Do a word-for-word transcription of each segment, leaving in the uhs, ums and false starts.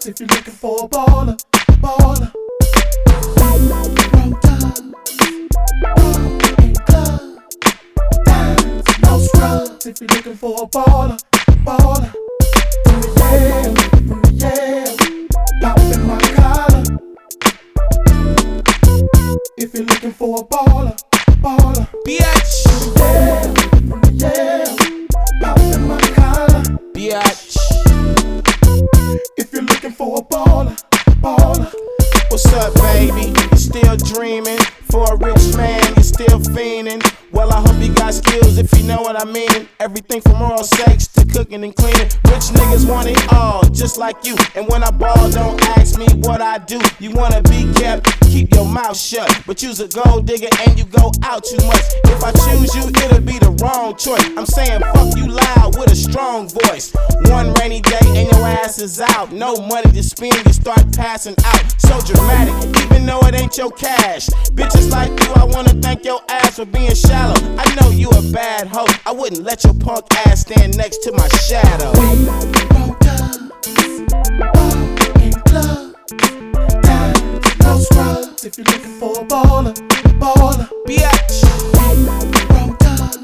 scrubs if you're looking for a baller, baller. Roll dubs, ball in club, dimes, no scrubs if you're looking for a baller, baller. From the Yale, from the Yale, popping my collar. If you're looking for a baller, baller. Bitch. From the Yale, from the Yale, popping my collar. Bitch. If you're looking for a baller, baller. What's up, baby? You still dreaming? For a rich man, you still fiending? Well, I hope you got skills if you know what I mean. Everything from oral sex to cooking and cleaning. Rich niggas want it all, just like you. And when I ball, don't ask me what I do. You wanna be kept, keep your mouth shut. But you's a gold digger and you go out too much. If I choose you, it'll be the wrong choice. I'm saying fuck you loud with a strong voice. One rainy day and your ass is out. No money to spend, you start passing out. So dramatic, even though it ain't your cash. Bitches like you, I wanna thank your ass for being shallow. I know you a bad hoe, I wouldn't let your punk ass stand next to my shadow. We roll dubs, ball in club, dimes, no scrubs if you're looking for a baller, baller. Bitch. We roll dubs,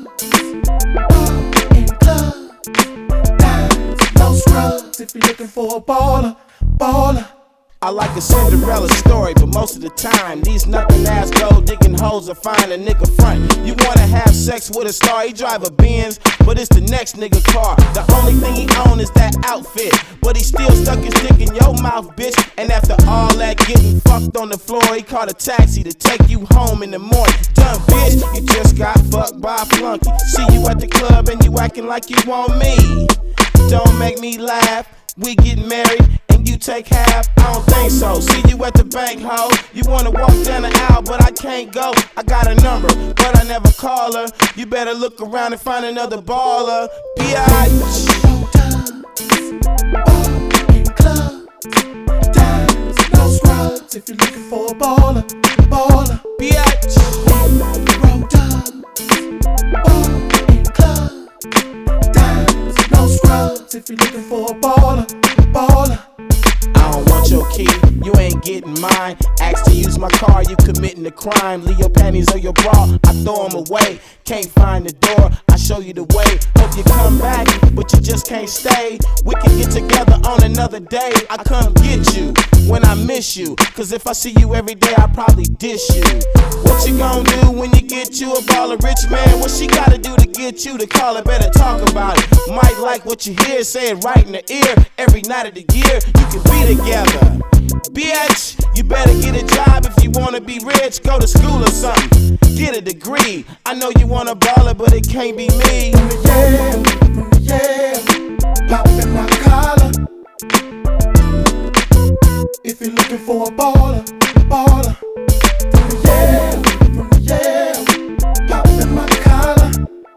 ball in club, dimes, no scrubs if you're looking for a baller, baller. I like a Cinderella story, but most of the time these nothing ass gold digging hoes will find a nigga front. You wanna have sex with a star, he drive a Benz, but it's the next nigga car. The only thing he own is that outfit, but he still stuck his dick in your mouth, bitch. And after all that getting fucked on the floor, he called a taxi to take you home in the morning. Dumb bitch, you just got fucked by a flunky. See you at the club and you acting like you want me. Don't make me laugh, we get married and you take half, I don't think so. See you at the bank, ho. You wanna walk down the aisle, but I can't go. I got a number, but I never call her. You better look around and find another baller. Bitch. Roll dubs, ball in club, dimes, no scrubs if you're looking for a baller, baller. Bitch. Roll dubs, ball in club, dimes, no scrubs if you're looking for a baller, baller. I don't want your key, you ain't getting mine. Ask to use my car, you committing a crime. Leave your panties or your bra, I throw them away. Can't find the door, I show you the way. Hope you come back, but you just can't stay. We can get together on another day. I come get you when I miss you, cause if I see you every day, I probably dish you. What you gonna do when you get you a baller rich man? What she gotta do to get you to call her? Better talk about it. Might like what you hear, say it right in the ear. Every night of the year, you can be together. Bitch, you better get a job if you wanna be rich. Go to school or something, get a degree. I know you want a baller, but it can't be me. From the Yale, from the Yale, popping my collar. If you're looking for a baller, baller. From the Yale, from the Yale, popping my collar.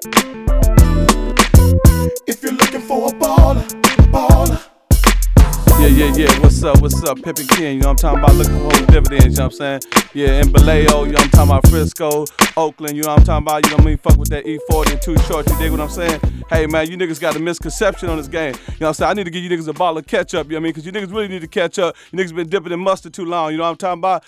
If you're looking for a baller, baller. Yeah, yeah, yeah, what's up, what's up, Pippin King, you know what I'm talking about, looking for whole dividends, you know what I'm saying? Yeah, in Vallejo, you know what I'm talking about, Frisco, Oakland, you know what I'm talking about, you know what I mean, fuck with that E forty and Too Short, you dig what I'm saying? Hey man, you niggas got a misconception on this game, you know what I'm saying? I need to give you niggas a bottle of ketchup, you know what I mean, because you niggas really need to catch up, you niggas been dipping in mustard too long, you know what I'm talking about?